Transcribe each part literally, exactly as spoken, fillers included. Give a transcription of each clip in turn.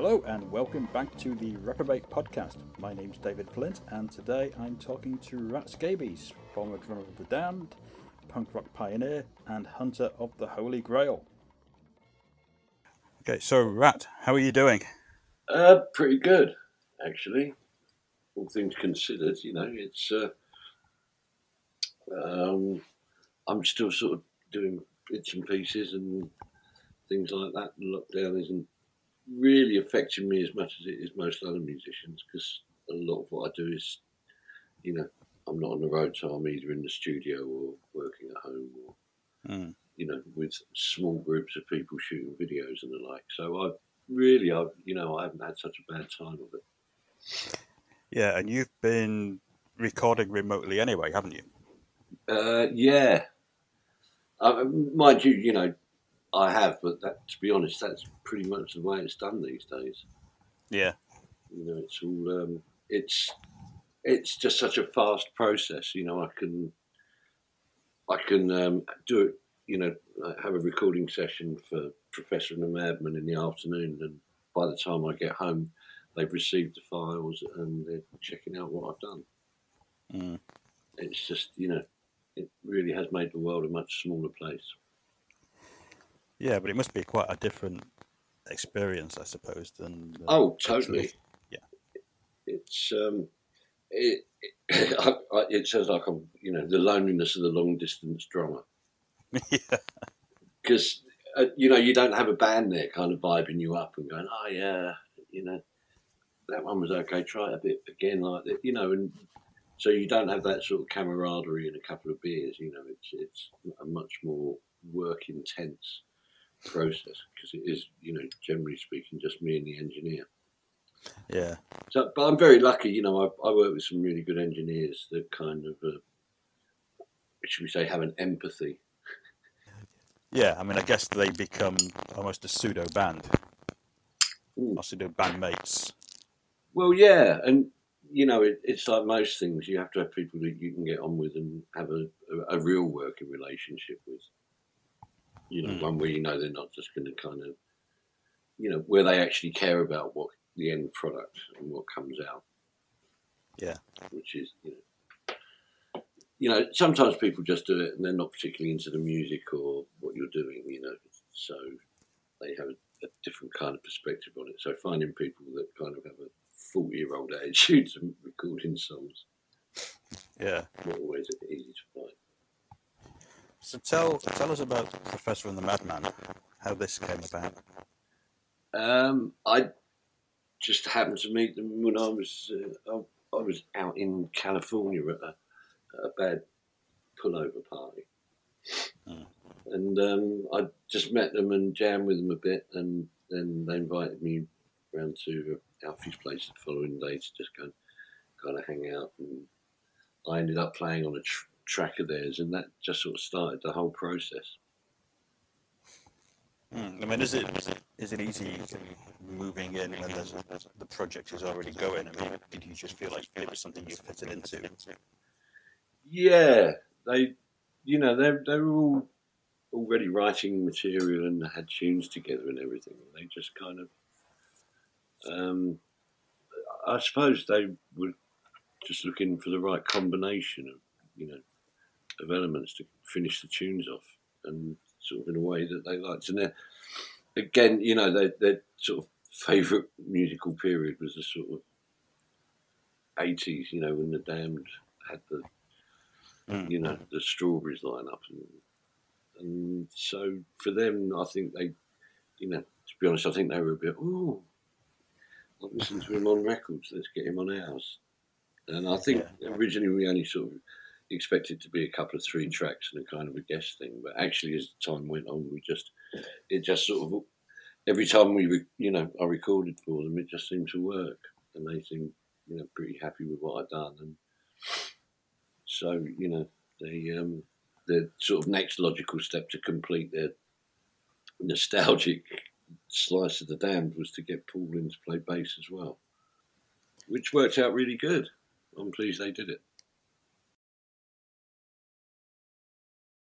Hello and welcome back to the Reprobate Podcast. My name's David Flint and today I'm talking to Rat Scabies, former drummer of The Damned, punk rock pioneer and hunter of the Holy Grail. Okay, so Rat, how are you doing? Uh, pretty good, actually. All things considered, you know, it's. Uh, um, I'm still sort of doing bits and pieces and things like that. Lockdown isn't really affecting me as much as it is most other musicians because a lot of what I do is, you know, I'm not on the road, so I'm either in the studio or working at home or, Mm. you know, with small groups of people shooting videos and the like. So I really, I you know, I haven't had such a bad time of it. Yeah, and you've been recording remotely anyway, haven't you? Uh, yeah. Uh, mind you, you know, I have, but that, to be honest, that's pretty much the way it's done these days. Yeah. You know, it's all, um, it's, it's just such a fast process. You know, I can, I can um, do it. You know, have a recording session for Professor and the Madman in the afternoon, and by the time I get home, they've received the files and they're checking out what I've done. Mm. It's just, you know, it really has made the world a much smaller place. Yeah, but it must be quite a different experience, I suppose, than. Uh, Oh, totally. Yeah. It's um, it, it, I, I, it sounds like I'm, you know, the loneliness of the long distance drummer. Yeah. Because uh, you know, you don't have a band there kind of vibing you up and going, oh yeah, you know, that one was okay. Try it a bit again, like that, you know, and so you don't have that sort of camaraderie and a couple of beers. You know, it's it's a much more work intense process because it is, you know, generally speaking, just me and the engineer. Yeah. So, but I'm very lucky, you know. I, I work with some really good engineers that kind of, uh, should we say, have an empathy. Yeah, I mean, I guess they become almost a pseudo band, Mm. or pseudo bandmates. Well, yeah, and you know, it, it's like most things. You have to have people that you can get on with and have a, a, a real working relationship with. You know, Mm. one where you know they're not just going to kind of, you know, where they actually care about what the end product and what comes out. Yeah. Which is, you know, you know, sometimes people just do it and they're not particularly into the music or what you're doing. You know, so they have a, a different kind of perspective on it. So finding people that kind of have a forty-year-old attitude to recording songs, Yeah. not always easy to find. So tell tell us about Professor and the Madman, how this came about. Um, I just happened to meet them when I was uh, I, I was out in California at a, at a bad pullover party, Mm. and um, I just met them and jammed with them a bit, and then they invited me round to Alfie's place the following day to just go kind of hang out, and I ended up playing on a tr- track of theirs, and that just sort of started the whole process. Mm. I mean, is it is it easy moving in when there's a, the project is already going? I mean, did you just feel like it was something you fitted into? Yeah, they, you know, they they were all already writing material and had tunes together and everything. They just kind of, um, I suppose they were just looking for the right combination of, you know, of elements to finish the tunes off, and sort of in a way that they liked. And then again, you know, their their sort of favourite musical period was the sort of eighties, you know, when the Damned had the, Mm. you know, the Strawberries line up, and, and so for them, I think they, you know, to be honest, I think they were a bit, oh, I've listened to him on records, let's get him on ours. And I think Yeah. originally we only sort of expected to be a couple of three tracks and a kind of a guest thing, but actually as time went on, we just, it just sort of, every time we, re, you know, I recorded for them, it just seemed to work, and they seemed, you know, pretty happy with what I'd done, and so, you know, they, um, the sort of next logical step to complete their nostalgic slice of the Damned was to get Paul in to play bass as well, which worked out really good. I'm pleased they did it.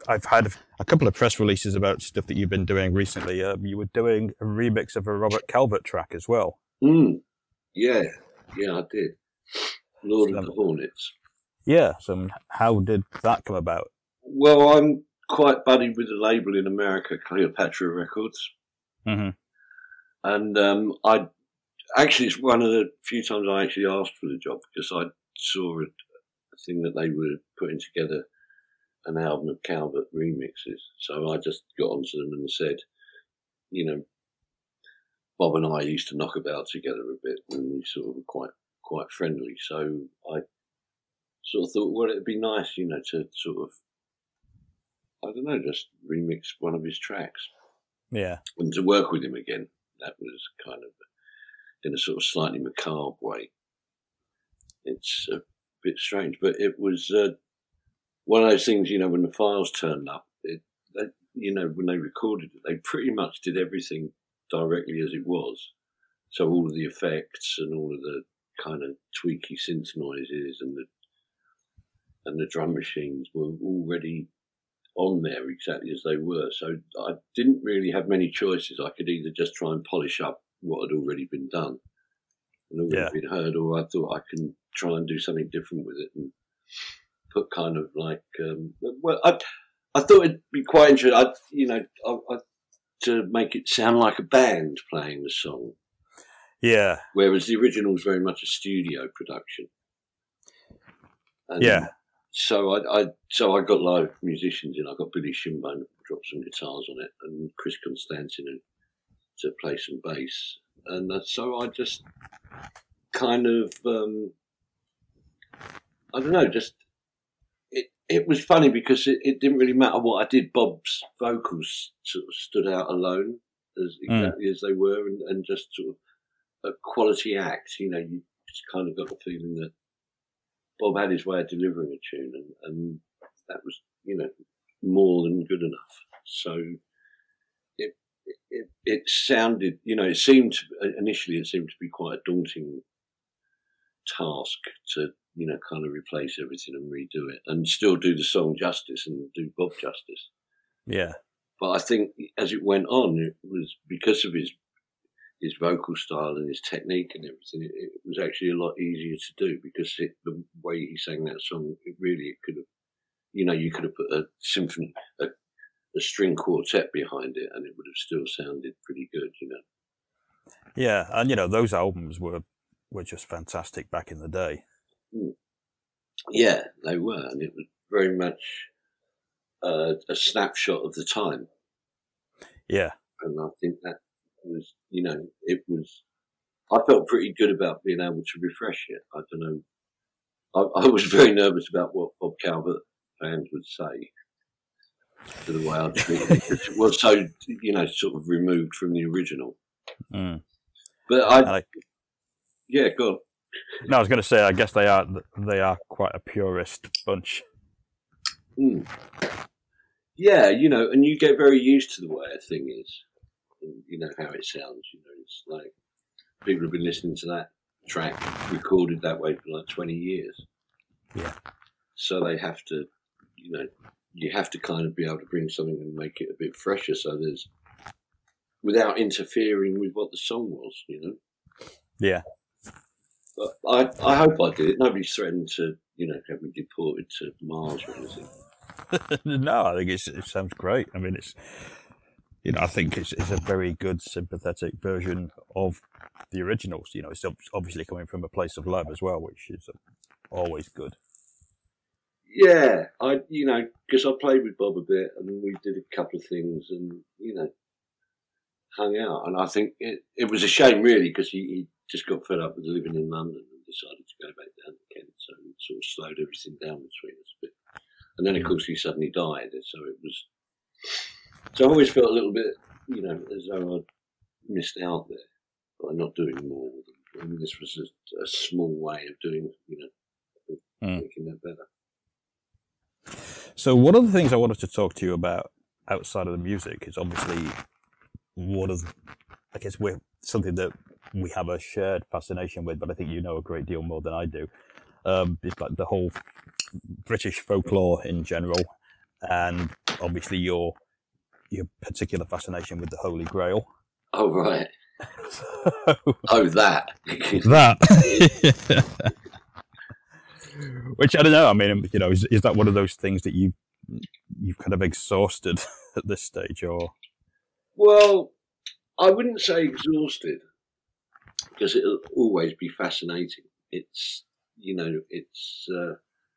I've had a couple of press releases about stuff that you've been doing recently. Um, you were doing a remix of a Robert Calvert track as well. Mm. Yeah, yeah, I did. Lord So, of the Hornets. Yeah, so how did that come about? Well, I'm quite buddied with a label in America, Cleopatra Records. Mm-hmm. And um, I actually, it's one of the few times I actually asked for the job, because I saw a, a thing that they were putting together an album of Calvert remixes. So I just got onto them and said, you know, Bob and I used to knock about together a bit, and we sort of were quite quite friendly. So I sort of thought, well, it'd be nice, you know, to sort of, I don't know, just remix one of his tracks. Yeah. And to work with him again. That was kind of in a sort of slightly macabre way. It's a bit strange, but it was uh, one of those things, you know, when the files turned up, it, they, you know, when they recorded it, they pretty much did everything directly as it was. So all of the effects and all of the kind of tweaky synth noises and the and the drum machines were already on there exactly as they were. So I didn't really have many choices. I could either just try and polish up what had already been done and already Yeah. been heard, or I thought I can try and do something different with it and put kind of like, um, well, I, I thought it'd be quite interesting, I, you know, I, I, to make it sound like a band playing the song. Yeah. Whereas the original was very much a studio production. And Yeah. So I, I so I got live musicians in. I got Billy Shinbone to drop some guitars on it, and Chris Constantin to play some bass. And uh, so I just kind of, um, I don't know, just it. It was funny because it, it didn't really matter what I did. Bob's vocals sort of stood out alone, as exactly mm. as they were, and, and just sort of a quality act. You know, you just kind of got the feeling that Bob had his way of delivering a tune, and, and that was, you know, more than good enough. So it, it it sounded, you know, it seemed initially it seemed to be quite a daunting task to, you know, kind of replace everything and redo it, and still do the song justice and do Bob justice. Yeah. But I think as it went on, it was because of his his vocal style and his technique and everything, it, it was actually a lot easier to do, because it, the way he sang that song, it really, it could have, you know, you could have put a symphony, a, a string quartet behind it, and it would have still sounded pretty good, you know. Yeah, and you know, those albums were were just fantastic back in the day. Mm. Yeah, they were, and it was very much uh, a snapshot of the time. Yeah. And I think that was, you know, it was, I felt pretty good about being able to refresh it. I don't know. I, I was very nervous about what Bob Calvert fans would say to the way I treated it. It was so, you know, sort of removed from the original. Mm. But I, I, yeah, go on. No, I was going to say, I guess they are, they are quite a purist bunch. Mm. Yeah, you know, and you get very used to the way a thing is. You know how it sounds. You know, it's like people have been listening to that track recorded that way for like twenty years. Yeah. So they have to, you know, you have to kind of be able to bring something and make it a bit fresher. So there's, without interfering with what the song was, you know. Yeah. But I, I hope I did it. Nobody's threatened to, you know, have me deported to Mars or anything. No, I think it's, it sounds great. I mean, it's. You know, I think it's, it's a very good, sympathetic version of the originals. You know, it's obviously coming from a place of love as well, which is always good. Yeah, I, you know, because I played with Bob a bit, and we did a couple of things, and you know, hung out. And I think it, it was a shame, really, because he, he just got fed up with living in London and decided to go back down to Kent. So it sort of slowed everything down between us a bit. And then, of course, he suddenly died. So it was. So I always felt a little bit, you know, as though I'd missed out there by not doing more with them. I mean, this was a, a small way of doing, you know, mm. making that better. So one of the things I wanted to talk to you about outside of the music is obviously one of, I guess, we're something that we have a shared fascination with, but I think you know a great deal more than I do. Um, it's like the whole British folklore in general, and obviously your your particular fascination with the Holy Grail. Oh, right. So, Oh, that. that. Which I don't know. I mean, you know, is is that one of those things that you you've kind of exhausted at this stage, or? Well, I wouldn't say exhausted, because it'll always be fascinating. It's, you know, it's, uh,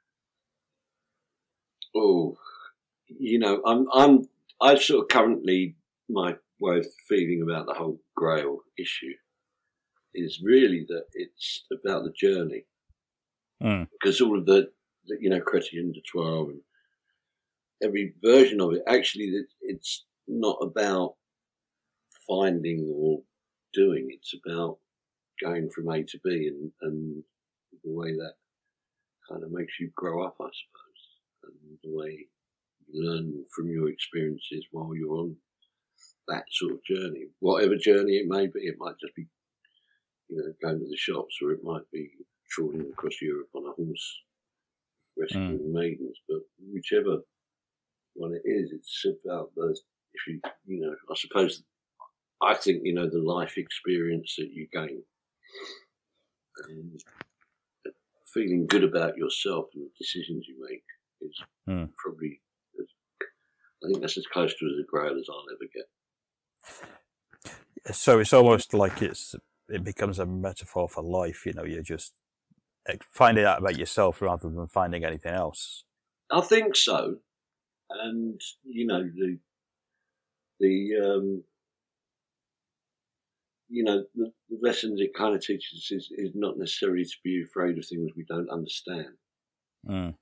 oh, you know, I'm, I'm, I sort of currently, my way of feeling about the whole Grail issue is really that it's about the journey. Mm. Because all of the, the, you know, Chrétien de Troyes and every version of it, actually, it's not about finding or doing. It's about going from A to B, and, and the way that kind of makes you grow up, I suppose, and the way you learn from your experiences while you're on that sort of journey. Whatever journey it may be, it might just be, you know, going to the shops, or it might be trawling across Europe on a horse, rescuing mm. maidens. But whichever one it is, it's about those. If you, you know, I suppose, I think, you know, the life experience that you gain, and feeling good about yourself and the decisions you make is mm. probably, I think that's as close to as a Grail as I'll ever get. So it's almost like it's it becomes a metaphor for life. You know, you're just finding out about yourself rather than finding anything else. I think so, and you know the the um, you know the, the lessons it kind of teaches is, is not necessarily to be afraid of things we don't understand, mm.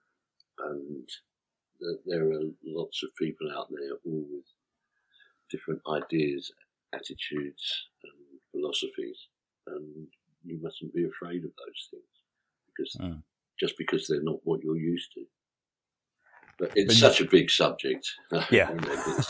and that there are lots of people out there all with different ideas, attitudes, and philosophies, and you mustn't be afraid of those things, because mm. just because they're not what you're used to. But it's but such you, a big subject. Yeah, you know,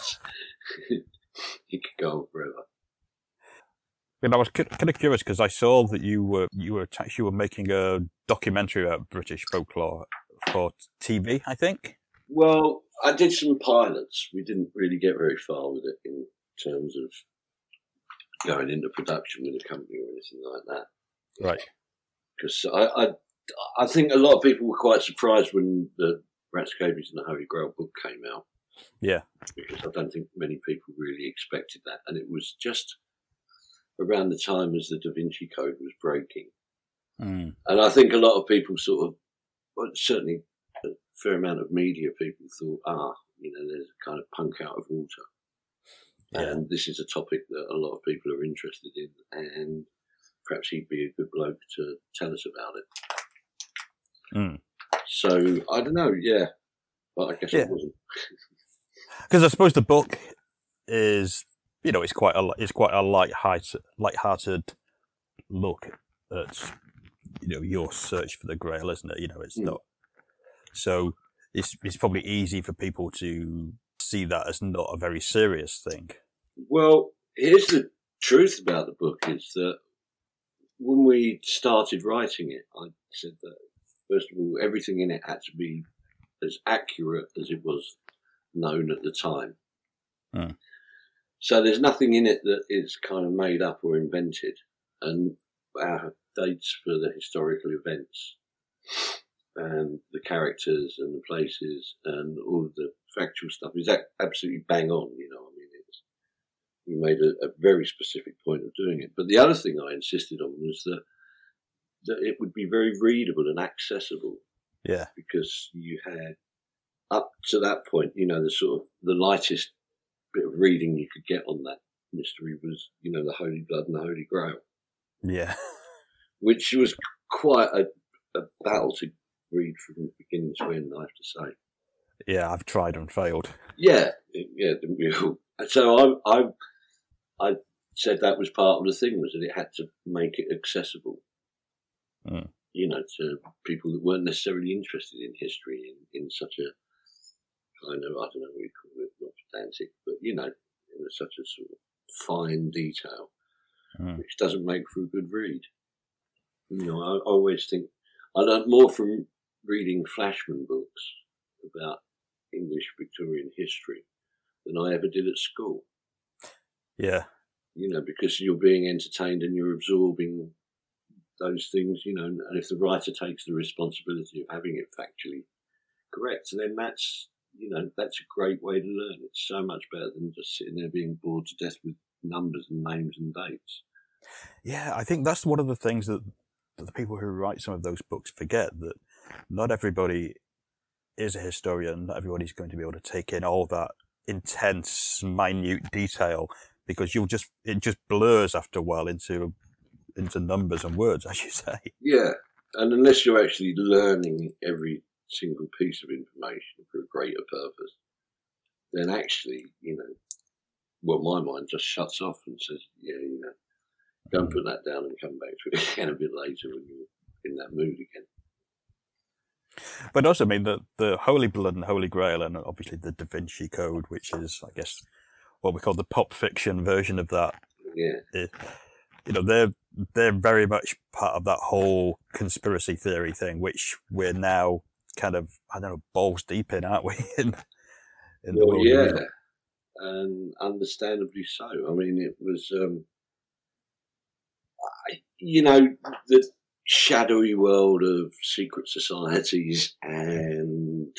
it could go on forever. And I was kind of curious because I saw that you were you were you were making a documentary about British folklore for T V, I think. Well, I did some pilots. We didn't really get very far with it in terms of going into production with a company or anything like that. Right. Because I, I, I think a lot of people were quite surprised when the Rat Scabies and the Holy Grail book came out. Yeah. Because I don't think many people really expected that. And it was just around the time as the Da Vinci Code was breaking. Mm. And I think a lot of people sort of, well, certainly a fair amount of media people thought, ah, you know, there's a kind of punk out of water. Yeah. And this is a topic that a lot of people are interested in, and perhaps he'd be a good bloke to tell us about it. Mm. So, I don't know, yeah, but I guess yeah. it wasn't. Because I suppose the book is, you know, it's quite a, it's quite a light-hearted, light-hearted look at, you know, your search for the Grail, isn't it? You know, it's mm. not, so it's it's probably easy for people to see that as not a very serious thing. Well, here's the truth about the book is that when we started writing it, I said that, first of all, everything in it had to be as accurate as it was known at the time. Hmm. So there's nothing in it that is kind of made up or invented, and our dates for the historical events and the characters and the places and all of the factual stuff is absolutely bang on, you know. I mean, it's, we made a, a very specific point of doing it. But the other thing I insisted on was that that it would be very readable and accessible. Yeah. Because you had, up to that point, you know, the sort of the lightest bit of reading you could get on that mystery was, you know, the Holy Blood and the Holy Grail. Yeah. Which was quite a, a battle to read from beginning to end, I have to say. Yeah, I've tried and failed. Yeah, yeah. So I, I, I said that was part of the thing, was that it had to make it accessible, mm. you know, to people that weren't necessarily interested in history in, in such a kind of, I don't know what you call it, not pedantic, but, you know, in such a sort of fine detail, mm. which doesn't make for a good read. You know, I, I always think I learned more from reading Flashman books about English Victorian history than I ever did at school. Yeah. You know, because you're being entertained and you're absorbing those things, you know, and if the writer takes the responsibility of having it factually correct, then that's, you know, that's a great way to learn. It's so much better than just sitting there being bored to death with numbers and names and dates. Yeah, I think that's one of the things that, that the people who write some of those books forget, that not everybody is a historian, not everybody's going to be able to take in all that intense, minute detail, because you'll just, it just blurs after a while into into numbers and words, as you say. Yeah, and unless you're actually learning every single piece of information for a greater purpose, then actually, you know, well, my mind just shuts off and says, yeah, you know, go and put that down and come back to it again a bit later when you're in that mood again. But also, I mean, the, the Holy Blood and Holy Grail, and obviously the Da Vinci Code, which is, I guess, what we call the pop fiction version of that. Yeah. It, you know, they're they're very much part of that whole conspiracy theory thing, which we're now kind of, I don't know, balls deep in, aren't we? in in well, the world. Yeah, and understandably so. I mean, it was, um, I, you know, the shadowy world of secret societies, and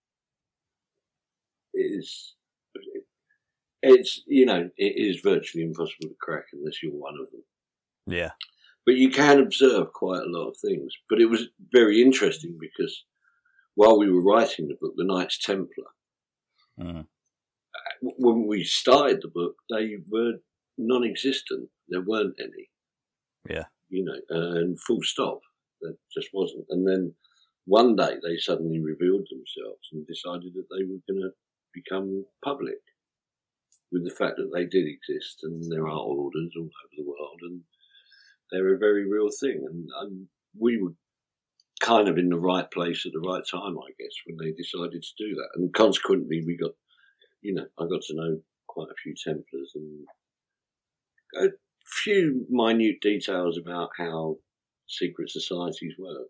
is it's, you know, it is virtually impossible to crack unless you're one of them. Yeah. But you can observe quite a lot of things. But it was very interesting because while we were writing the book, the Knights Templar, mm. when we started the book, they were non-existent. There weren't any. Yeah. You know, and full stop. There just wasn't. And then one day they suddenly revealed themselves and decided that they were going to become public with the fact that they did exist, and there are orders all over the world, and they're a very real thing. And, and we were kind of in the right place at the right time, I guess, when they decided to do that. And consequently, we got, you know, I got to know quite a few Templars and a few minute details about how secret societies work.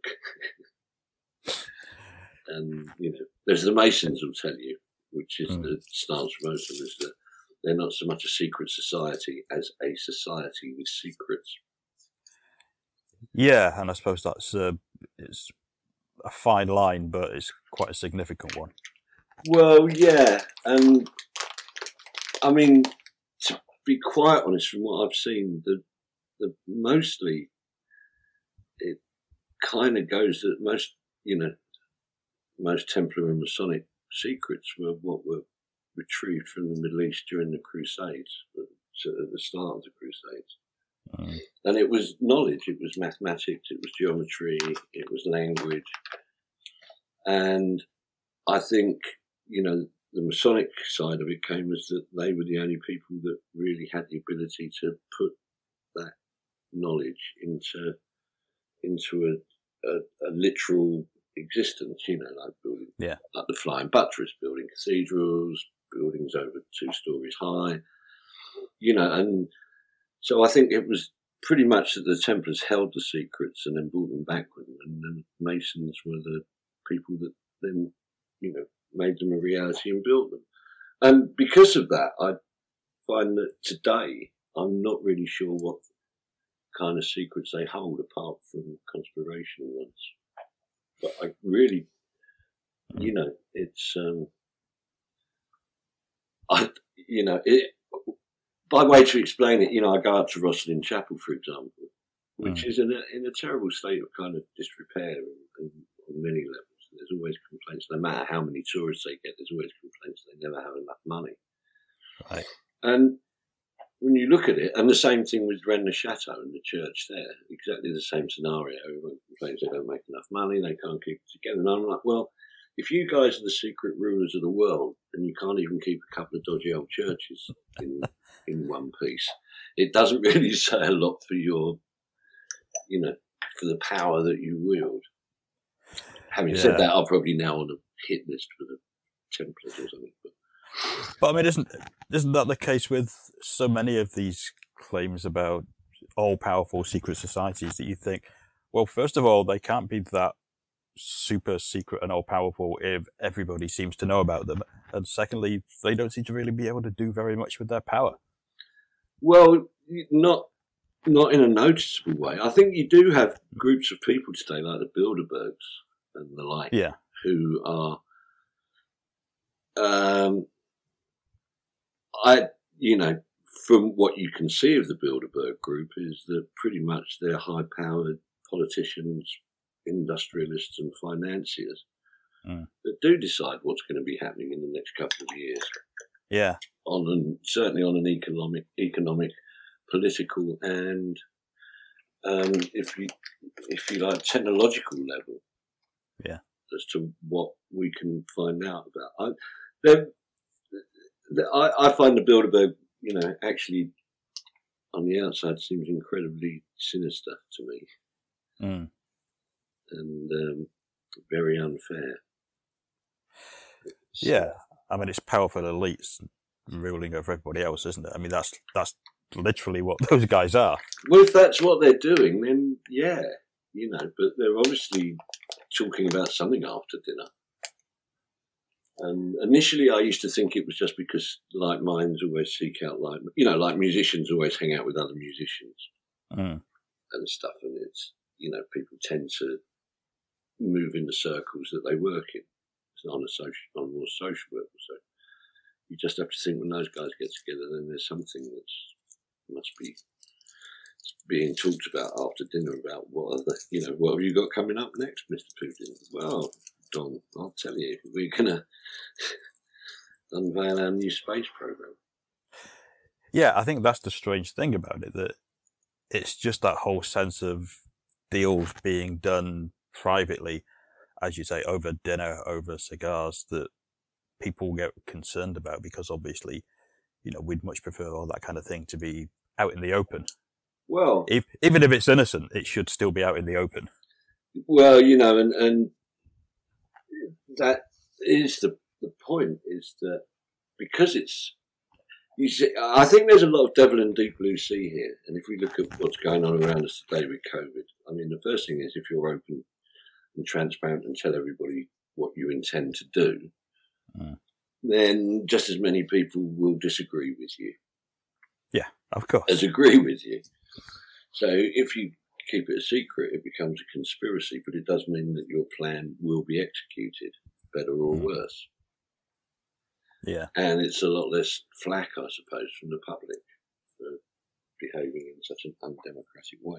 And, you know, there's the Masons will tell you, which is mm. the stance for most of us, that they're not so much a secret society as a society with secrets. Yeah, and I suppose that's uh, it's a fine line, but it's quite a significant one. Well, yeah, and I mean, to be quite honest, from what I've seen, the the mostly it kind of goes that most, you know, most Templar and Masonic secrets were what were retrieved from the Middle East during the Crusades, at the start of the Crusades. Mm. And it was knowledge, it was mathematics, it was geometry, it was language. And I think, you know, the Masonic side of it came as that they were the only people that really had the ability to put that knowledge into into a, a, a literal existence, you know, like building, yeah. like the Flying Buttress, building cathedrals, buildings over two stories high, you know, and so I think it was pretty much that the Templars held the secrets and then brought them back with them, and the Masons were the people that then, you know, made them a reality and built them. And because of that, I find that today I'm not really sure what kind of secrets they hold apart from conspirational ones. But I really, you know, it's, um, I, you know, it, by way to explain it, you know, I go up to Rosslyn Chapel, for example, which mm. is in a, in a terrible state of kind of disrepair and, and on many levels. There's always complaints, no matter how many tourists they get, there's always complaints they never have enough money. Right. And when you look at it, and the same thing with Rennes le Chateau and the church there, exactly the same scenario. Everyone complains they don't make enough money, they can't keep it together. And I'm like, well, if you guys are the secret rulers of the world and you can't even keep a couple of dodgy old churches in in one piece, it doesn't really say a lot for your, you know, for the power that you wield. Having yeah. said that, I'm probably now on a hit list for the Templars or something. But, but I mean, isn't isn't that the case with so many of these claims about all-powerful secret societies that you think, well, first of all, they can't be that super secret and all powerful if everybody seems to know about them? And secondly, they don't seem to really be able to do very much with their power. Well, not not in a noticeable way. I think you do have groups of people today, like the Bilderbergs and the like, yeah. who are, um, I, you know, from what you can see of the Bilderberg group is that pretty much they're high-powered politicians, industrialists and financiers mm. that do decide what's going to be happening in the next couple of years. Yeah. On an, certainly on an economic, economic, political, and um, if you if you like, technological level. Yeah. As to what we can find out about. I, I, I find the Bilderberg, you know, actually on the outside seems incredibly sinister to me, mm. and um, very unfair. So, yeah, I mean, it's powerful elites ruling over everybody else, isn't it? I mean, that's that's literally what those guys are. Well, if that's what they're doing, then yeah, you know, but they're obviously talking about something after dinner. And initially I used to think it was just because like minds always seek out like, you know, like musicians always hang out with other musicians mm. and stuff. And it's, you know, people tend to move in the circles that they work in. It's on a social, on a more social level. So you just have to think when those guys get together, then there's something that's must be being talked about after dinner about what are the, you know, what have you got coming up next, Mister Putin? Well, Don, I'll tell you, we're going to unveil our new space program. Yeah, I think that's the strange thing about it, that it's just that whole sense of deals being done privately, as you say, over dinner, over cigars, that people get concerned about, because obviously, you know, we'd much prefer all that kind of thing to be out in the open. Well, if, even if it's innocent, it should still be out in the open. Well, you know, and, and that is the the point, is that because it's, you see, I think there's a lot of devil in deep blue sea here. And if we look at what's going on around us today with COVID, I mean, the first thing is if you're open and transparent and tell everybody what you intend to do, mm. then just as many people will disagree with you. Yeah, of course. As agree with you. So if you keep it a secret, it becomes a conspiracy, but it does mean that your plan will be executed, better or mm. worse. Yeah. And it's a lot less flack, I suppose, from the public for behaving in such an undemocratic way.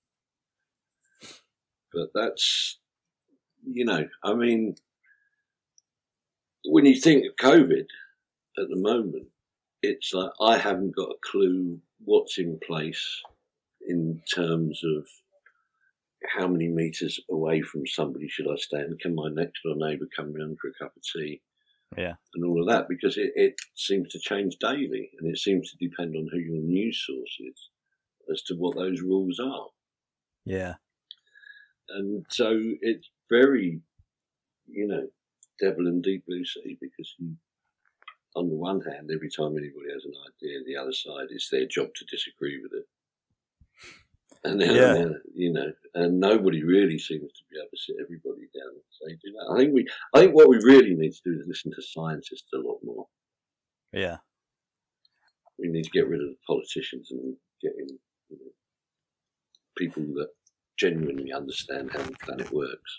But that's, you know, I mean, when you think of COVID at the moment, it's like I haven't got a clue what's in place in terms of how many metres away from somebody should I stand? Can my next door neighbour come round for a cup of tea? Yeah. And all of that, because it, it seems to change daily, and it seems to depend on who your news source is as to what those rules are. Yeah. And so it's very, you know, devil in deep blue sea, because you, on the one hand, every time anybody has an idea, the other side, it's their job to disagree with it. And then, yeah. uh, you know, and nobody really seems to be able to sit everybody down and say, do that. I think we, I think what we really need to do is listen to scientists a lot more. Yeah. We need to get rid of the politicians and get in, you know, people that genuinely understand how the planet works.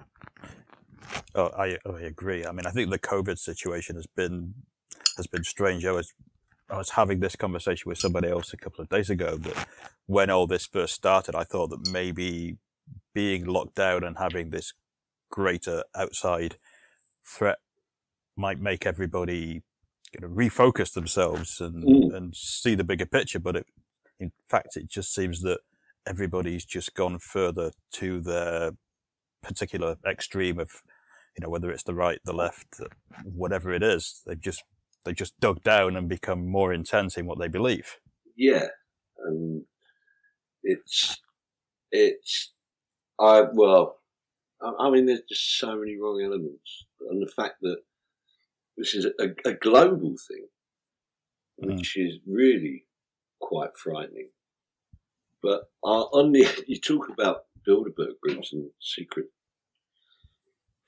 Oh, I, I agree. I mean, I think the COVID situation has been has been strange. I was I was having this conversation with somebody else a couple of days ago, that when all this first started, I thought that maybe being locked down and having this greater outside threat might make everybody kind of refocus themselves and, mm. and see the bigger picture. But it, in fact, it just seems that everybody's just gone further to their particular extreme of, you know, whether it's the right, the left, whatever it is, they've just they've just dug down and become more intense in what they believe. Yeah, and it's it's I well, I, I mean, there's just so many wrong elements, and the fact that this is a, a global thing, which mm. is really quite frightening. But uh, on the you talk about Bilderberg groups and secret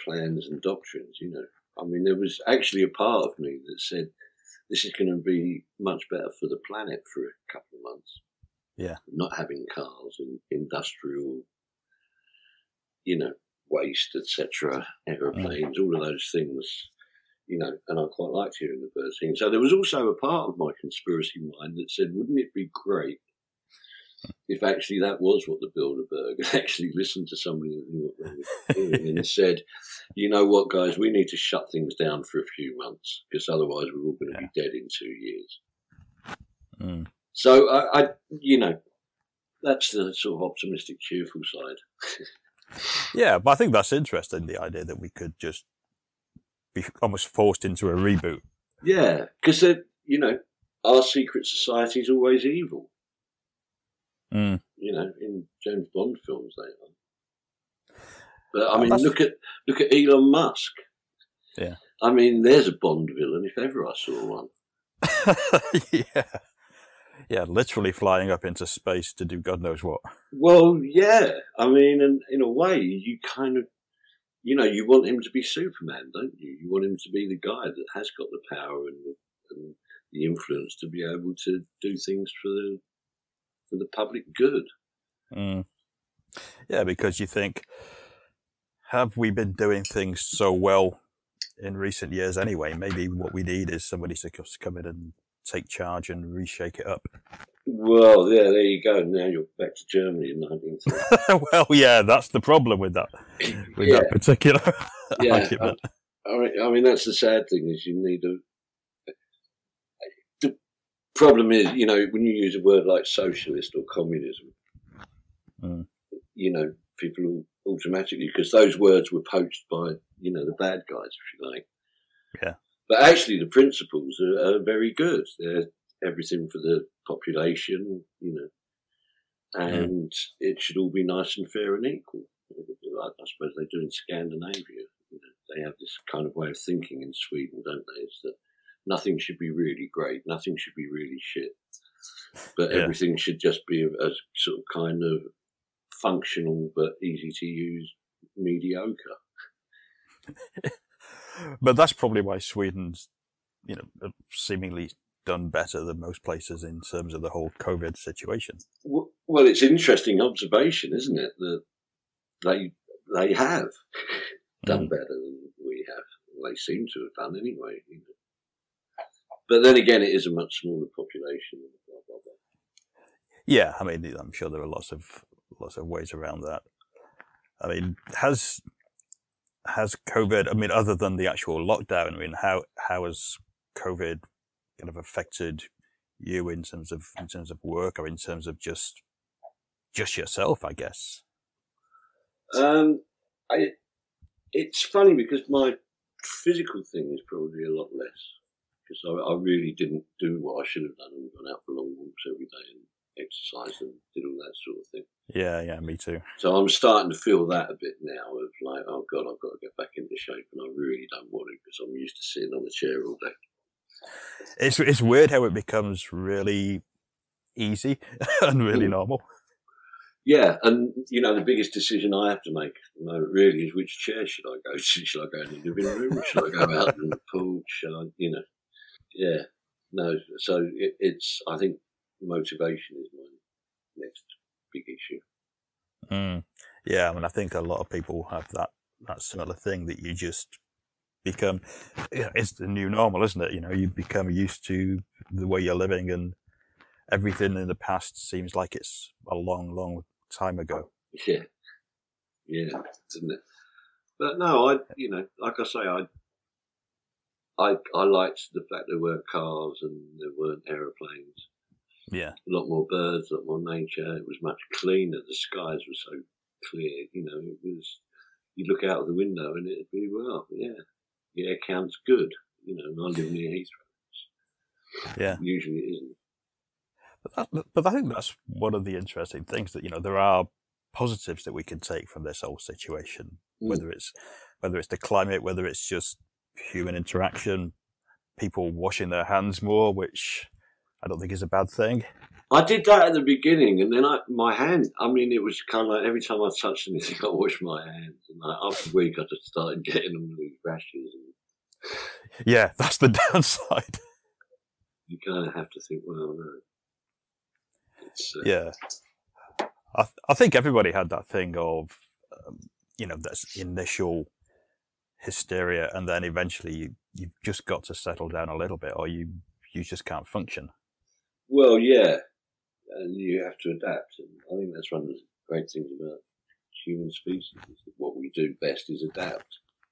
plans and doctrines, you know. I mean, there was actually a part of me that said, this is going to be much better for the planet for a couple of months. Yeah. Not having cars and industrial, you know, waste, et cetera, aeroplanes, mm. all of those things, you know, and I quite liked hearing the birds singing. So there was also a part of my conspiracy mind that said, wouldn't it be great if actually that was what the Bilderberg actually listened to somebody that knew what they were doing and said, you know what, guys, we need to shut things down for a few months because otherwise we're all going to yeah. be dead in two years. Mm. So, I, I, you know, that's the sort of optimistic, cheerful side. Yeah, but I think that's interesting, the idea that we could just be almost forced into a reboot. Yeah, because, you know, our secret society is always evil. Mm. You know, in James Bond films, they are. But I mean, That's... look at look at Elon Musk. Yeah. I mean, there's a Bond villain if ever I saw one. yeah. Yeah, literally flying up into space to do God knows what. Well, yeah. I mean, and in a way, you kind of, you know, you want him to be Superman, don't you? You want him to be the guy that has got the power and the, and the influence to be able to do things for the for the public good. Mm. Yeah, because you think, have we been doing things so well in recent years anyway? Maybe what we need is somebody to come in and take charge and reshake it up. Well, yeah, there you go. Now you're back to Germany in nineteen thirty. Well, yeah, that's the problem with that, with yeah. that particular yeah, argument. I, I mean, that's the sad thing is you need a. The problem is, you know, when you use a word like socialist or communism, mm. you know, people automatically, because those words were poached by, you know, the bad guys, if you like. Yeah. But actually, the principles are, are very good. They're everything for the population, you know, and mm. it should all be nice and fair and equal. Like I suppose they do in Scandinavia. You know, they have this kind of way of thinking in Sweden, don't they? It's that nothing should be really great, nothing should be really shit, but yeah. everything should just be a, a sort of kind of functional but easy to use mediocre. But that's probably why Sweden's, you know, seemingly done better than most places in terms of the whole COVID situation. Well, it's an interesting observation, isn't it, that they they have done mm. better than we have. They seem to have done anyway. You know. But then again, it is a much smaller population. Blah, blah, blah. Yeah, I mean, I'm sure there are lots of lots of ways around that. I mean, has has COVID? I mean, other than the actual lockdown, I mean, how how has COVID kind of affected you in terms of in terms of work or in terms of just just yourself, I guess? Um, I it's funny because my physical thing is probably a lot less because I, I really didn't do what I should have done and gone out for long walks every day and exercised and did all that sort of thing. Yeah, yeah, me too. So I'm starting to feel that a bit now of like, oh God, I've got to get back into shape, and I really don't want to because I'm used to sitting on the chair all day. It's it's weird how it becomes really easy and really mm. normal. Yeah, and you know the biggest decision I have to make, you know, really, is which chair should I go to? Should I go in the living room? Should I go out in the pool? Should I, you know? Yeah, no. So it, it's. I think motivation is my next big issue. Mm. Yeah, I mean, I think a lot of people have that that similar thing that you just become. You know, it's the new normal, isn't it? You know, you become used to the way you're living, and everything in the past seems like it's a long, long time ago. Yeah, yeah, isn't it? But no, I, you know, like I say, I, I, I liked the fact there weren't cars and there weren't aeroplanes. Yeah, a lot more birds, a lot more nature. It was much cleaner. The skies were so clear. You know, it was. You look out of the window and it'd be well, yeah, the air count's good. You know, and I live near Heathrow. Yeah, usually it isn't. But, that, but I think that's one of the interesting things that, you know, there are positives that we can take from this whole situation, mm. whether it's whether it's the climate, whether it's just human interaction, people washing their hands more, which I don't think is a bad thing. I did that at the beginning, and then I, my hand, I mean, it was kind of like every time I touched anything, I washed my hands. And like after a week, I just started getting all these rashes. And yeah, that's the downside. You kind of have to think, well, no. It's, uh, yeah. I, th- I think everybody had that thing of, um, you know, that initial hysteria, and then eventually you, you've just got to settle down a little bit, or you, you just can't function. Well, yeah. And you have to adapt. And I think that's one of the great things about human species, is that what we do best is adapt.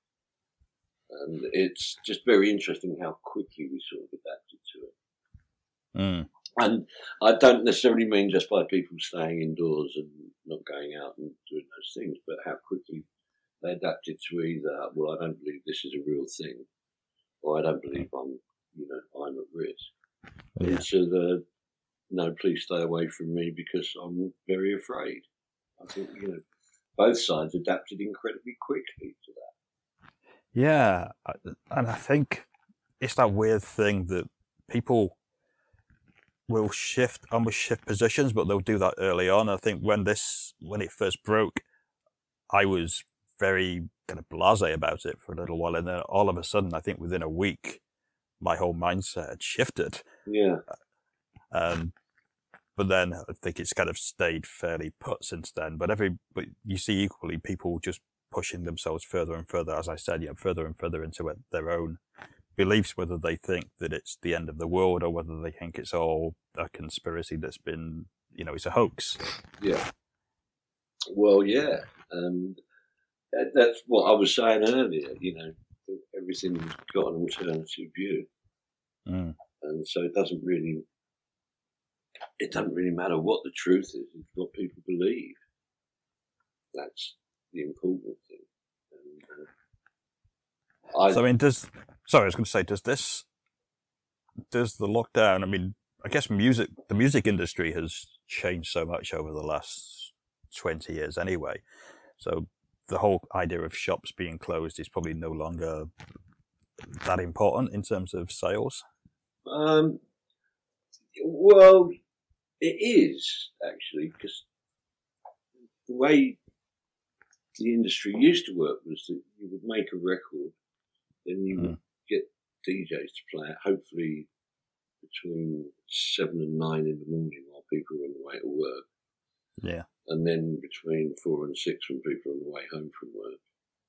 And it's just very interesting how quickly we sort of adapted to it. Mm. And I don't necessarily mean just by people staying indoors and not going out and doing those things, but how quickly they adapted to either, well, I don't believe this is a real thing, or I don't believe I'm, you know, I'm at risk. Yeah. And to the, no, please stay away from me because I'm very afraid. I think, you know, both sides adapted incredibly quickly to that. Yeah, and I think it's that weird thing that people will shift, almost shift positions, but they'll do that early on. I think when this, when it first broke, I was very kind of blasé about it for a little while, and then all of a sudden, I think within a week, my whole mindset had shifted. Yeah. Um, but then I think it's kind of stayed fairly put since then. But every, but you see equally people just pushing themselves further and further, as I said, yeah, further and further into it, their own beliefs, whether they think that it's the end of the world or whether they think it's all a conspiracy that's been, you know, it's a hoax. Yeah. Well, yeah. And that's what I was saying earlier, you know, everything's got an alternative view. Mm. And so it doesn't really, it doesn't really matter what the truth is, it's what people believe. That's the important thing. And, uh, I, so, I mean, does, sorry, I was going to say, does this, does the lockdown, I mean, I guess music, the music industry has changed so much over the last twenty years anyway. So the whole idea of shops being closed is probably no longer that important in terms of sales. Um, well, it is actually, because the way the industry used to work was that you would make a record, then you mm. would get D Js to play it, hopefully between seven and nine in the morning while people are on the way to work. Yeah. And then between four and six when people are on the way home from work.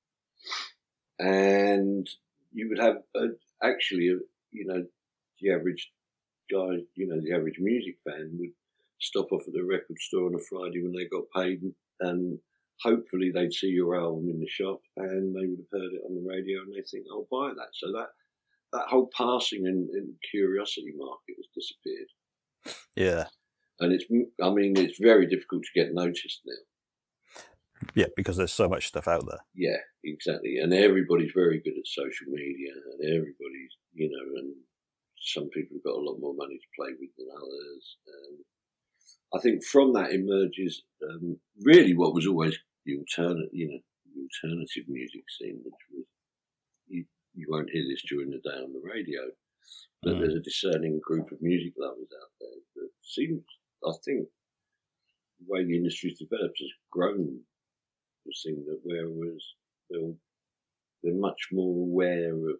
And you would have a, actually, a, you know, the average guy, you know, the average music fan would stop off at the record store on a Friday when they got paid, and, and hopefully they'd see your album in the shop and they would have heard it on the radio and they think, I'll buy that. So that, that whole passing and, and curiosity market has disappeared. Yeah. And it's, I mean, it's very difficult to get noticed now. Yeah, because there's so much stuff out there. Yeah, exactly. And everybody's very good at social media, and everybody's, you know, and some people have got a lot more money to play with than others. And I think from that emerges um, really what was always the alternate, you know, the alternative music scene, which was, you, you won't hear this during the day on the radio, but mm. there's a discerning group of music lovers out there that seems, I think, the way the industry's developed has grown the thing that whereas they're, they're much more aware of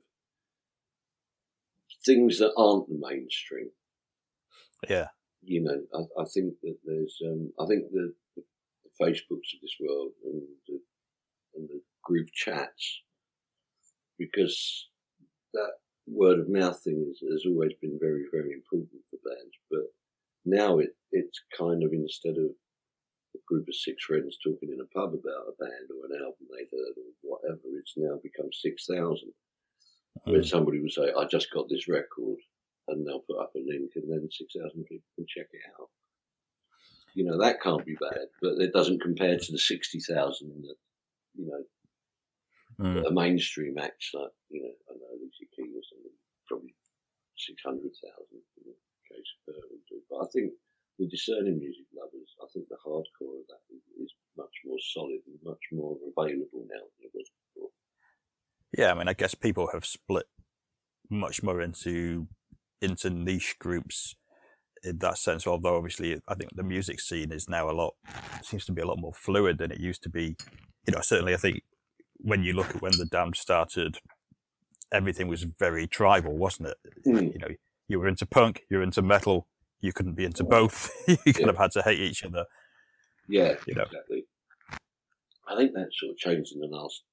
things that aren't the mainstream. Yeah. You know, I, I think that there's, um, I think the, the, the Facebooks of this world and the, and the group chats, because that word of mouth thing is, has always been very, very important for bands. But now it, it's kind of, instead of a group of six friends talking in a pub about a band or an album they'd heard or whatever, it's now become six thousand. Mm. Where somebody would say, I just got this record, and they'll put up a link and then six thousand people can check it out. You know, that can't be bad, but it doesn't compare to the sixty thousand that, you know, mm. a mainstream acts like, you know, I know Alicia Keys or something, probably six hundred thousand in the case of her. But I think the discerning music lovers, I think the hardcore of that is, is much more solid and much more available now than it was before. Yeah, I mean, I guess people have split much more into into niche groups in that sense. Although obviously, I think the music scene is now a lot seems to be a lot more fluid than it used to be. You know, certainly I think when you look at when the Damned started, everything was very tribal, wasn't it? Mm. You know, you were into punk, you were into metal, you couldn't be into both. You kind Yeah. of had to hate each other. Yeah, You know. exactly. I think that sort of changed in the last,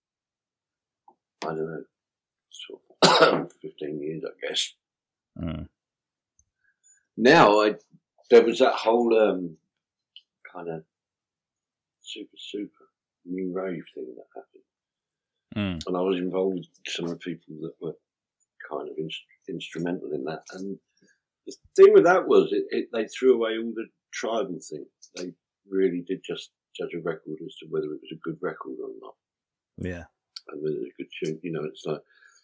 I don't know, sort of fifteen years, I guess. Mm. Now, I there was that whole um, kind of super, super new rave thing that happened. Mm. And I was involved with some of the people that were kind of in, instrumental in that. And the thing with that was it, it, they threw away all the tribal thing. They really did just judge a record as to whether it was a good record or not. Yeah. And whether it was a good tune. You know, it's like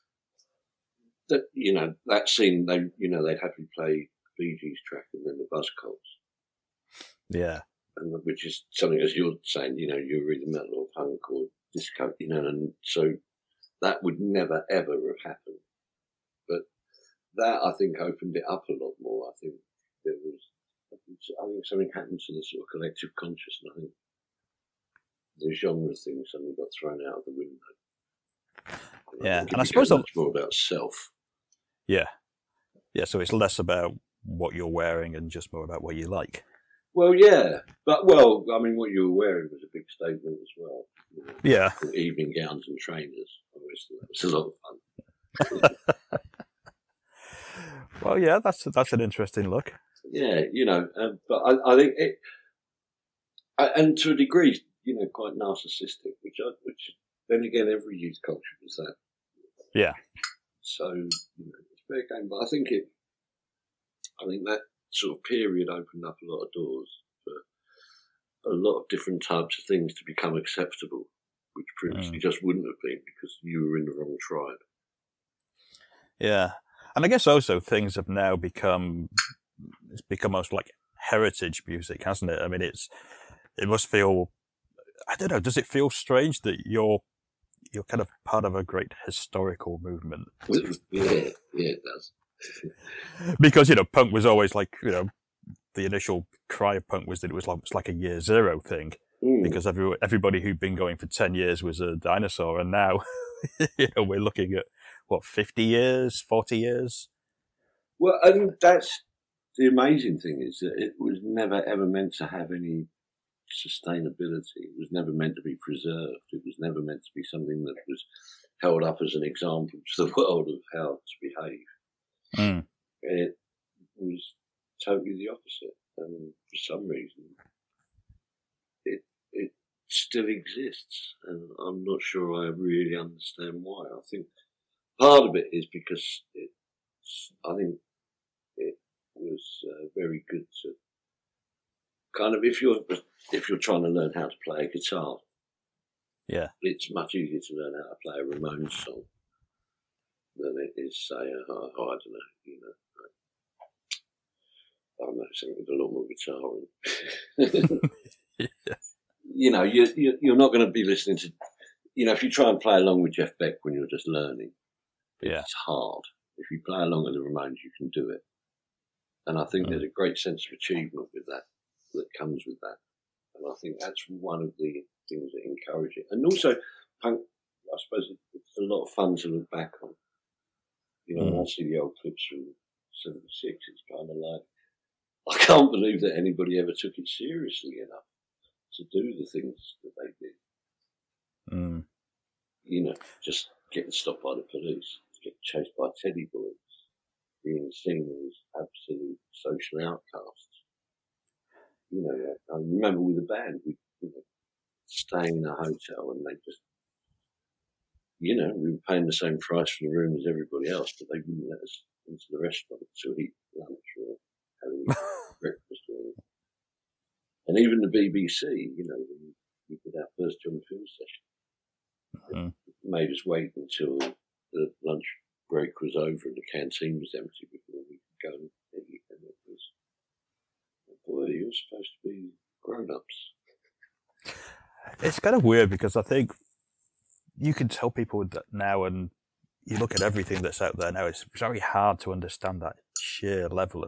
that. You know, that scene. They, you know, they'd happily play Bee Gees track and then the Buzzcocks. Yeah. And which is something, as you're saying, you know, you're either metal or punk or disco, you know, and so that would never ever have happened. But that, I think, opened it up a lot more. I think there was, I think something happened to the sort of collective consciousness. I think the genre thing suddenly got thrown out of the window. And Yeah, I think and I it suppose became much more about self. Yeah. Yeah, so it's less about what you're wearing and just more about what you like. Well, yeah, but well, I mean, what you were wearing was a big statement as well. You know, Yeah. evening gowns and trainers. Obviously, that was a lot of fun. Well, yeah, that's that's an interesting look. Yeah, you know, um, but I, I think it, I, and to a degree, you know, quite narcissistic. Which, I, which then again, every youth culture was that. Yeah. So you know, it's fair game, but I think it, I think that sort of period opened up a lot of doors for a lot of different types of things to become acceptable, which previously mm. just wouldn't have been because you were in the wrong tribe. Yeah. And I guess also things have now become, it's become almost like heritage music, hasn't it? I mean, it's, it must feel, I don't know, does it feel strange that you're, you're kind of part of a great historical movement? Yeah, yeah, it does. Because, you know, punk was always like, you know, the initial cry of punk was that it was like, it's like a year zero thing. Mm. Because every, everybody who'd been going for ten years was a dinosaur. And now, you know, we're looking at, what, fifty years, forty years? Well, and that's the amazing thing is that it was never ever meant to have any sustainability. It was never meant to be preserved. It was never meant to be something that was held up as an example to the world of how to behave. Mm. It was totally the opposite. And for some reason, it it still exists. And I'm not sure I really understand why. I think part of it is because it's, I think it was uh, very good to kind of, if you're, if you're trying to learn how to play a guitar, yeah, it's much easier to learn how to play a Ramones song than it is, say, a, oh, I don't know, you know, I don't know, something with a lot more guitar. Yeah. You know, you, you, you're not going to be listening to, you know, if you try and play along with Jeff Beck when you're just learning, yeah. it's hard. If you play along with the Ramones, you can do it. And I think mm. there's a great sense of achievement with that, that comes with that. And I think that's one of the things that encourage it. And also, punk, I suppose it's a lot of fun to look back on. You know, mm. when I see the old clips from seventy-six, it's kind of like, I can't believe that anybody ever took it seriously enough to do the things that they did. Mm. You know, just getting stopped by the police, getting chased by teddy boys, being seen as absolute social outcasts. You know, I remember with the band, we you know, staying in a hotel and they just, you know, we were paying the same price for the room as everybody else, but they wouldn't let us into the restaurant to eat lunch or having breakfast. Or, and even the B B C, you know, when we did our first John Phil session, mm-hmm. made us wait until the lunch break was over and the canteen was empty before we could go and eat. And it was, boy, you're supposed to be grown-ups. It's kind of weird because I think you can tell people that now, and you look at everything that's out there now, it's very hard to understand that sheer level of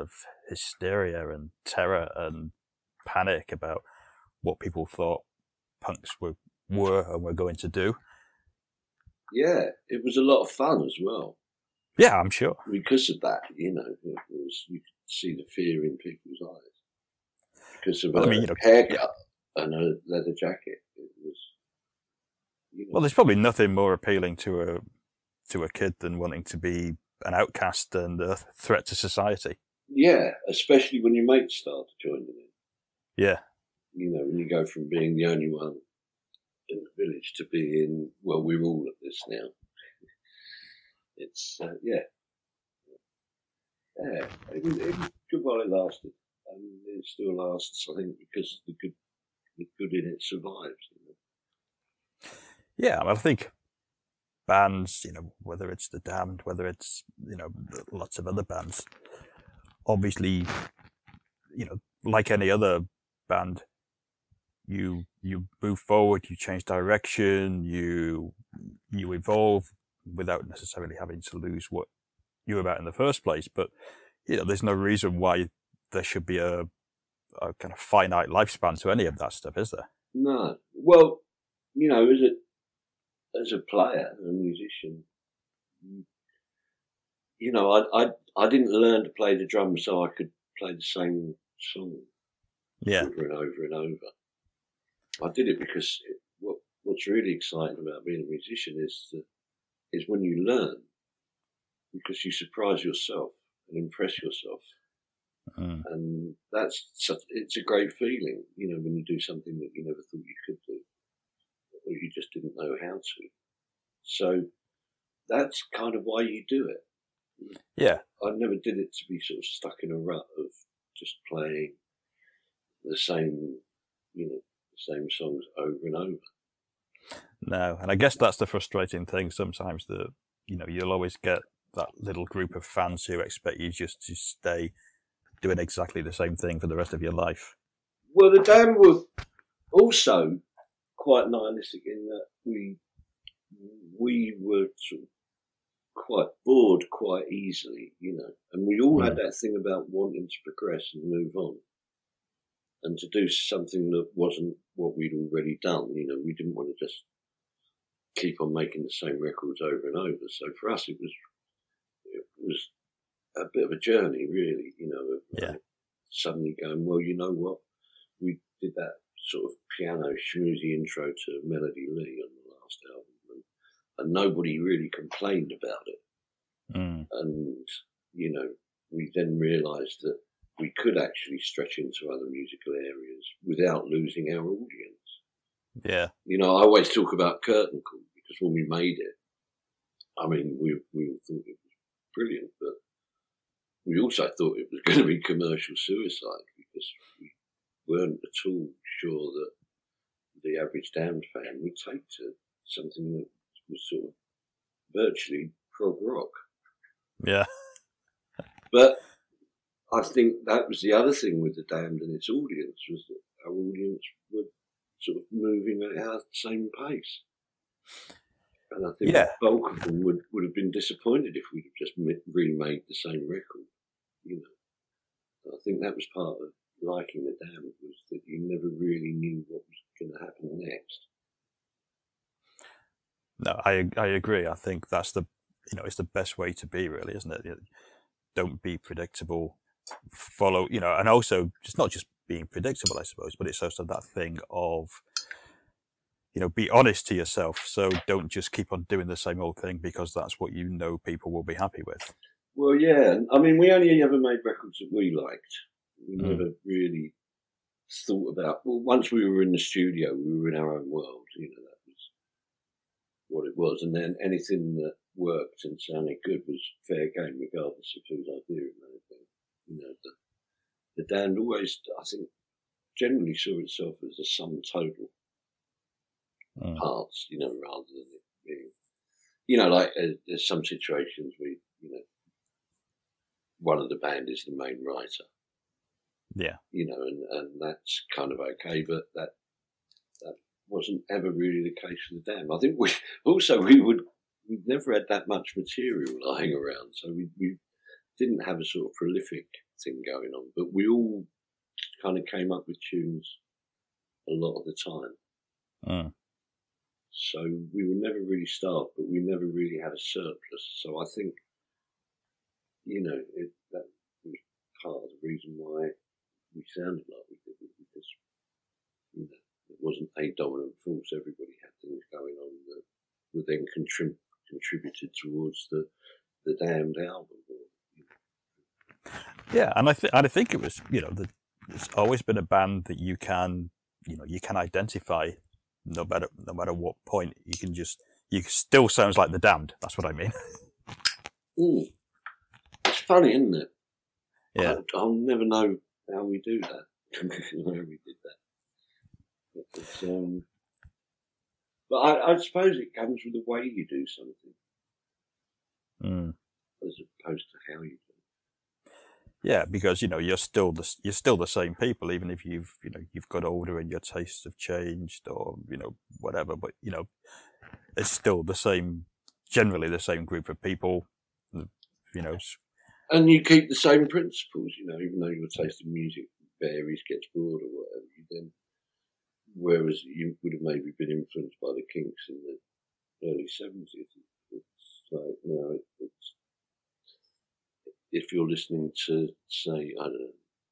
hysteria and terror and panic about what people thought punks were, were and were going to do. Yeah, it was a lot of fun as well. Yeah, I'm sure. Because of that, you know, it was, you could see the fear in people's eyes. Because of well, a I mean, you know, haircut yeah. and a leather jacket. It was, you know. Well, there's probably nothing more appealing to a to a kid than wanting to be an outcast and a threat to society. Yeah, especially when your mates start joining in. Yeah. You know, when you go from being the only one in the village to being, well, we're all at this now. It's, uh, yeah. Yeah, it was, it was good while it lasted. And it still lasts, I think, because the good the good in it survives. You know? Yeah, I think bands, you know, whether it's The Damned, whether it's, you know, lots of other bands, obviously, you know, like any other band, you you move forward, you change direction, you you evolve without necessarily having to lose what you were about in the first place. But, you know, there's no reason why there should be a, a kind of finite lifespan to any of that stuff, is there? No. Well, you know, as a as a player, a musician, you know, I I I didn't learn to play the drums so I could play the same song yeah. over and over and over. I did it because it, what what's really exciting about being a musician is that is when you learn, because you surprise yourself and impress yourself. Mm. And that's such, it's a great feeling, you know, when you do something that you never thought you could do, or you just didn't know how to. So that's kind of why you do it. Yeah. I never did it to be sort of stuck in a rut of just playing the same, you know, the same songs over and over. No, and I guess that's the frustrating thing sometimes, that, you know, you'll always get that little group of fans who expect you just to stay doing exactly the same thing for the rest of your life. Well, the Damned were also quite nihilistic in that we we were sort of quite bored quite easily, you know, and we all mm. had that thing about wanting to progress and move on and to do something that wasn't what we'd already done. You know, we didn't want to just keep on making the same records over and over. So for us, it was it was a bit of a journey, really. You know, of yeah. like suddenly going, well, you know what? We did that sort of piano schmoozy intro to Melody Lee on the last album, and, and nobody really complained about it. Mm. And you know, we then realised that we could actually stretch into other musical areas without losing our audience. Yeah. You know, I always talk about Curtain Call because when we made it, I mean, we we all thought it was brilliant, but we also thought it was going to be commercial suicide because we weren't at all sure that the average Damned fan would take to something that was sort of virtually prog rock. Yeah. But I think that was the other thing with the Damned and its audience, was that our audience were sort of moving at our same pace. And I think yeah. the bulk of them would, would have been disappointed if we'd have just remade the same record, you know. And I think that was part of liking the Damned, was that you never really knew what was going to happen next. No, I I agree. I think that's the, you know, it's the best way to be, really, isn't it? Don't be predictable. Follow, you know, and also just not just being predictable, I suppose, but it's also that thing of, you know, be honest to yourself. So don't just keep on doing the same old thing because that's what you know people will be happy with. Well, yeah. I mean, we only ever made records that we liked. We mm. never really thought about, well, once we were in the studio, we were in our own world, you know, that was what it was. And then anything that worked and sounded good was fair game, regardless of whose idea it may have been. You know, the, the Damned always, I think, generally saw itself as a sum total mm. parts, you know, rather than it being, you know, like uh, there's some situations where, you know, one of the band is the main writer. Yeah. You know, and, and that's kind of okay, but that that wasn't ever really the case for the Damned. I think we also we would we've never had that much material lying around, so we we didn't have a sort of prolific thing going on. But we all kind of came up with tunes a lot of the time. Mm. So we were never really starved, but we never really had a surplus. So I think, you know, it, that was part of the reason why we sounded like we did, because, you know, it wasn't a dominant force. Everybody had things going on that were then contrib- contributed towards the the Damned album. Yeah, and I think and I think it was, you know, the, it's always been a band that you can, you know, you can identify no matter no matter what point. You can just you still sounds like the Damned. That's what I mean. Mm. It's funny, isn't it? Yeah, I, I'll never know how we do that. How we did that. It's, um, but I, I suppose it comes with the way you do something, mm. as opposed to how you do it. Yeah, because you know you're still the you're still the same people, even if you've you know you've got older and your tastes have changed or you know whatever. But you know it's still the same, generally the same group of people. You know, and you keep the same principles. You know, even though your taste in music varies, gets broad or whatever, you then. Whereas you would have maybe been influenced by the Kinks in the early seventies. It's like, you know, it, it's, if you're listening to, say, I don't know,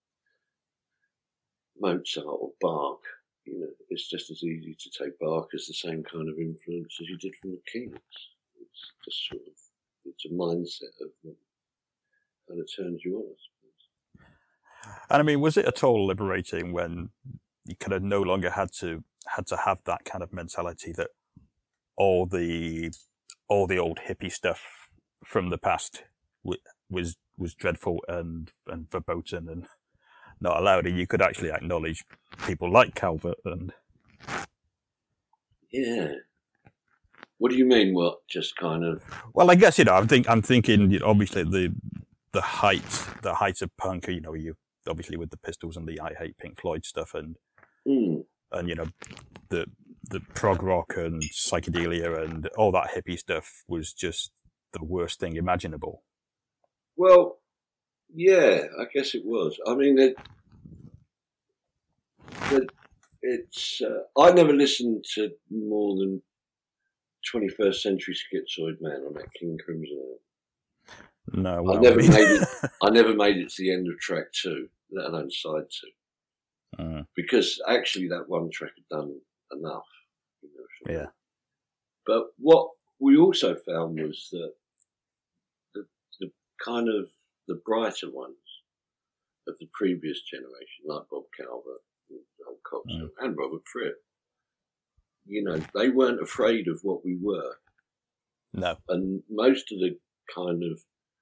Mozart or Bach, you know, it's just as easy to take Bach as the same kind of influence as you did from the Kinks. It's just sort of, it's a mindset of what kind of turns you on, I suppose. And I mean, was it at all liberating when you kind of no longer had to had to have that kind of mentality that all the all the old hippie stuff from the past w- was was dreadful and and verboten and not allowed, and you could actually acknowledge people like Calvert and yeah. What do you mean? What just kind of? Well, I guess you know. I'm think I'm thinking you know, obviously the the height the height of punk. You know, you obviously with the Pistols and the I Hate Pink Floyd stuff and Mm. and you know the the prog rock and psychedelia and all that hippie stuff was just the worst thing imaginable. Well, yeah, I guess it was. I mean, it, it, it's. Uh, I never listened to more than twenty-first Century Schizoid Man on that King Crimson album. No, well, I never I mean... made it. I never made it to the end of track two, let alone side two, uh, because actually that one track had done enough. You know, yeah. But what we also found was that the the kind of the brighter ones of the previous generation, like Bob Calvert, Joel Coxon, mm. and Robert Fripp, you know, they weren't afraid of what we were. No. And most of the kind of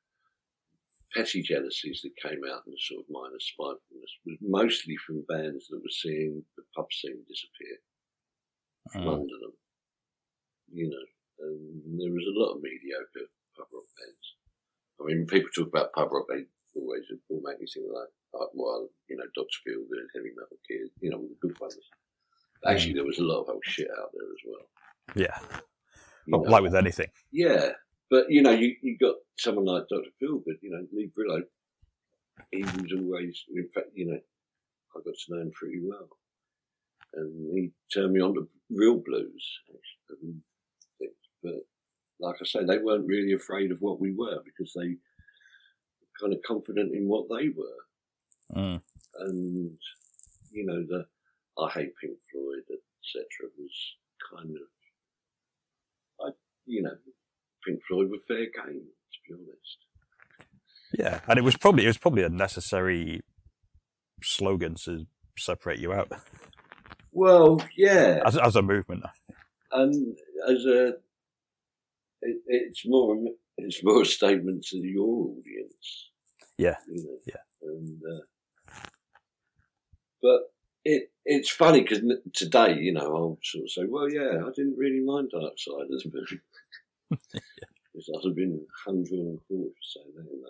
petty jealousies that came out in the sort of minor spitefulness was mostly from bands that were seeing the pub scene disappear from mm. under them. You know, and there was a lot of mediocre pub rock bands. I mean, people talk about pub rock, they always all make me think like, like, well, you know, Doctor Feelgood and Heavy Metal Kid, you know, all the good ones. Actually, there was a lot of old shit out there as well. Yeah. Well, know, like with anything. Yeah. But, you know, you, you got someone like Doctor Feelgood, you know, Lee Brillo, he was always, in fact, you know, I got to know him pretty well. And he turned me on to real blues, actually. But, like I say, they weren't really afraid of what we were because they were kind of confident in what they were. Mm. And, you know, the I Hate Pink Floyd, et cetera, was kind of, I, you know, Pink Floyd were fair game, to be honest. Yeah, and it was probably it was probably a necessary slogan to separate you out. Well, yeah, as as a movement, and as a, it, it's more it's more a statement to your audience. Yeah, you know? yeah, and uh, but. It it's funny because today, you know, I'll sort of say, well, yeah, I didn't really mind Darksiders, but because I'd have been hung, drawn, and quartered for saying that in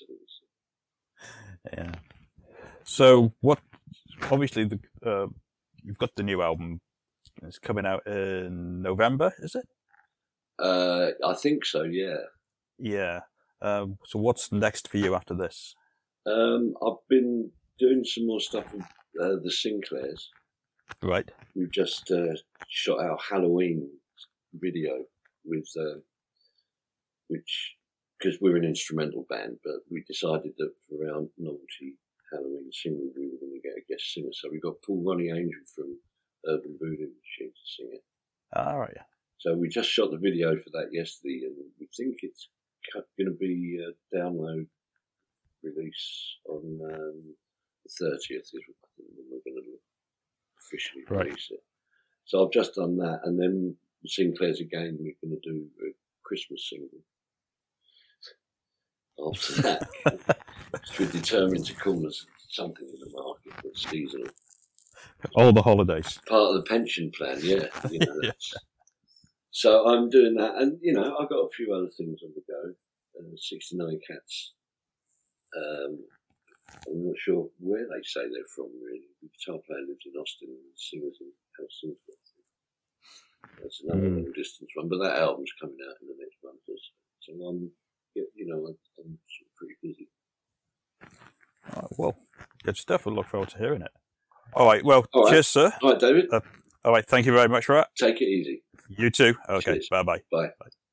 that Yeah. So, what? Obviously, the uh, you've got the new album. It's coming out in November, is it? Uh, I think so. Yeah. Yeah. Um, so, what's next for you after this? Um, I've been doing some more stuff with uh, the Sinclairs. Right. We've just uh, shot our Halloween video with, uh, which, because we're an instrumental band, but we decided that for our novelty Halloween single, we were going to get a guest singer. So we got Paul Ronnie Angel from Urban Voodoo Machine to sing it. All right, yeah. So we just shot the video for that yesterday, and we think it's going to be a download release on um, the thirtieth is when we're going to officially right. release it. So I've just done that, and then Sinclair's again, we're going to do a Christmas single. After that, we're determined to call us something in the market that's seasonal. All the holidays. Part of the pension plan, yeah. You know, yeah. So I'm doing that, and you know, I've got a few other things on the go. Uh, sixty-nine Cats. Um, I'm not sure where they say they're from, really. The guitar player lives in Austin, and the singer's in Helsinki. That's another mm. long distance one, but that album's coming out in the next month or so. So I'm, you know, I'm, I'm pretty busy. Oh, well, good stuff. We'll look forward to hearing it. All right. Well, all right. Cheers, sir. All right, David. Uh, all right. Thank you very much for that. Take it easy. You too. Okay. Cheers. Bye-bye. Bye. Bye.